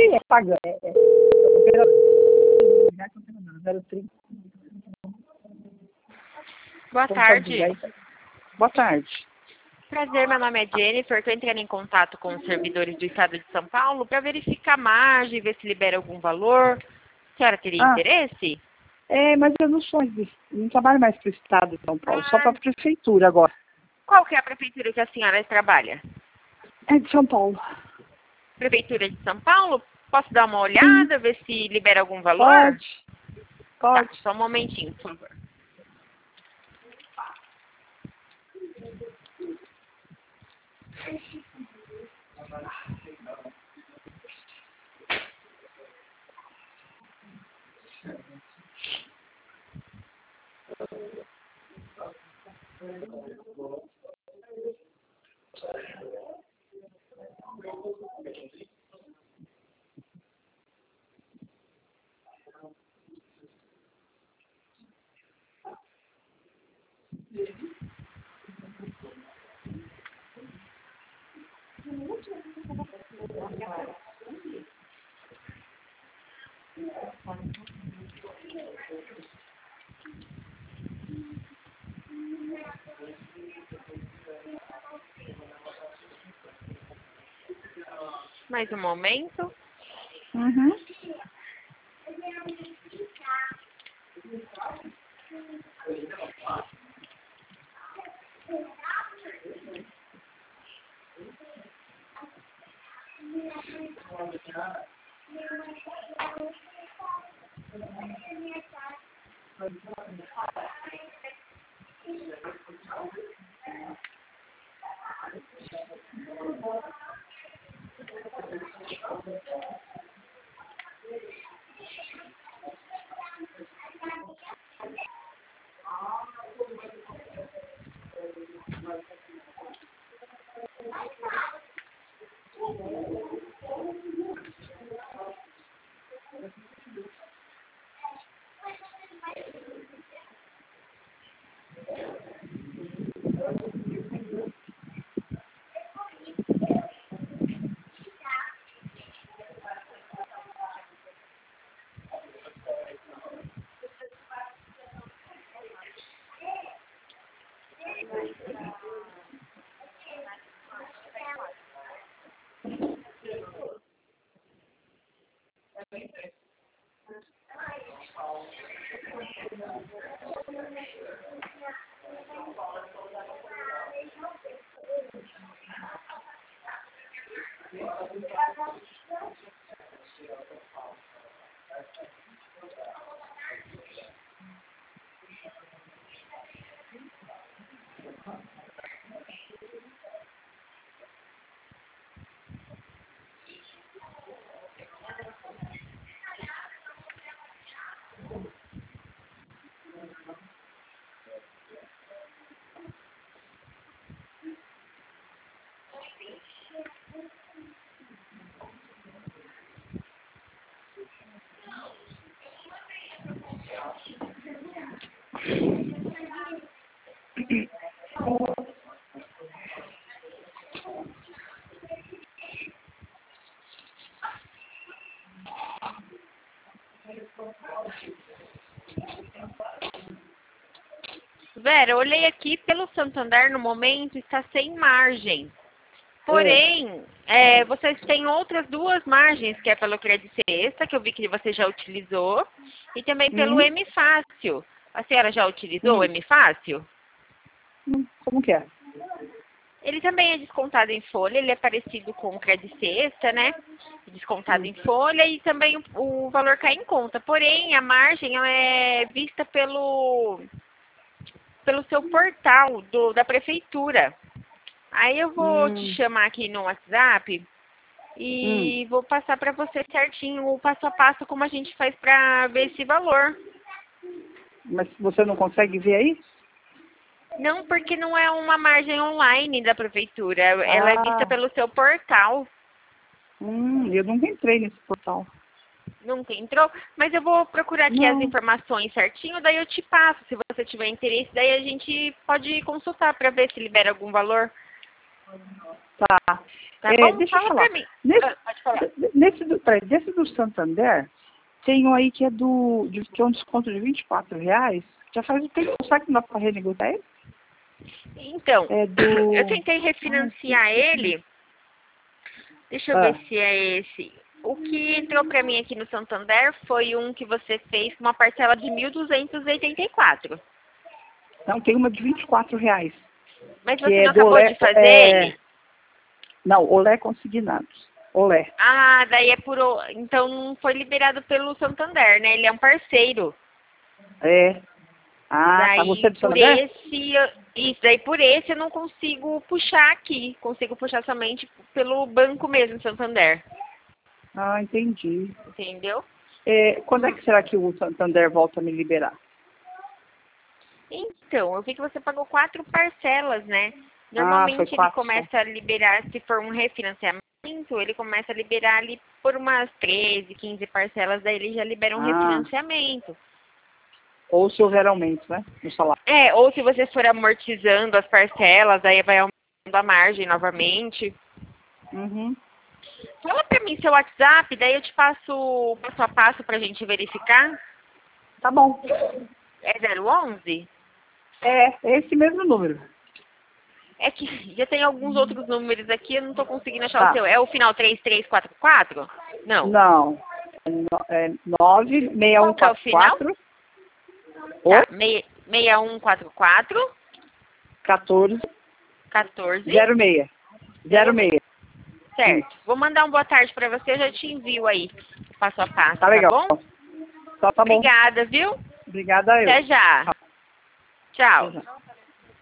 sei, é paga. Operador 030. Boa tarde. Boa tarde. Prazer, meu nome é Jennifer. Estou entrando em contato com os servidores do Estado de São Paulo para verificar a margem, ver se libera algum valor. A senhora teria interesse? Mas eu não trabalho mais para o Estado de São Paulo, só para a Prefeitura agora. Qual que é a prefeitura que a senhora trabalha? É de São Paulo. Prefeitura de São Paulo? Posso dar uma olhada, ver se libera algum valor? Pode. Tá, só um momentinho, por favor. Mais um momento. Uhum. Vera, olhei aqui pelo Santander, no momento está sem margem. Porém, vocês têm outras duas margens, que é pelo Crédito Sexta, que eu vi que você já utilizou, e também pelo M Fácil. A senhora já utilizou o M Fácil? Como que é? Ele também é descontado em folha, ele é parecido com o Crédito Sexta, né? Descontado em folha e também o valor cai em conta. Porém, a margem ela é vista pelo seu portal da prefeitura. Aí eu vou te chamar aqui no WhatsApp e vou passar para você certinho o passo a passo como a gente faz para ver esse valor. Mas você não consegue ver aí? Não, porque não é uma margem online da prefeitura. Ela é vista pelo seu portal. Eu nunca entrei nesse portal. Nunca entrou? Mas eu vou procurar aqui as informações certinho, daí eu te passo. Se você tiver interesse, daí a gente pode consultar para ver se libera algum valor. Tá. Tá bom? Deixa eu Fala falar. pra mim. Pode falar. Desse do Santander, tem um aí que é que é um desconto de R$ 24. Já faz um tempo. Será que não dá para renegociar ele? Então, É eu tentei refinanciar ele. Deixa eu ver se é esse. O que entrou pra mim aqui no Santander foi um que você fez com uma parcela de 1.284. Não, tem uma de R$ 24. Mas Que você é não do acabou Olé. de fazer ele? Não, Olé Consignados. Olé. Ah, daí é então não foi liberado pelo Santander, né? Ele é um parceiro. É. Ah, tá. Você é Daí do por Santander? isso, daí por esse eu não consigo puxar aqui. Consigo puxar somente pelo banco mesmo, Santander. Ah, entendi. Entendeu? Quando é que será que o Santander volta a me liberar? Então, eu vi que você pagou 4 parcelas, né? Ah, foi Normalmente ele 4 só. começa a liberar, se for um refinanciamento, ele começa a liberar ali por umas 13, 15 parcelas, daí ele já libera um Ah, refinanciamento. ou se houver aumento, né? No salário. Ou se você for amortizando as parcelas, aí vai aumentando a margem novamente. Uhum. Fala pra mim seu WhatsApp, daí eu te passo o passo a passo pra gente verificar. Tá bom. É 011? É esse mesmo número. É que já tem alguns outros números aqui, eu não tô conseguindo achar o Tá. seu. É o final 3344? Não. Não. É Qual que é o final? 96144. Oi? Tá, 6144 14 14. 06. 06. Certo. Vou mandar um boa tarde pra você, eu já te envio aí, passo a passo, Tá tá legal. bom? Tá bom. Obrigada, viu? Obrigada eu. Até já. Até Tchau. já.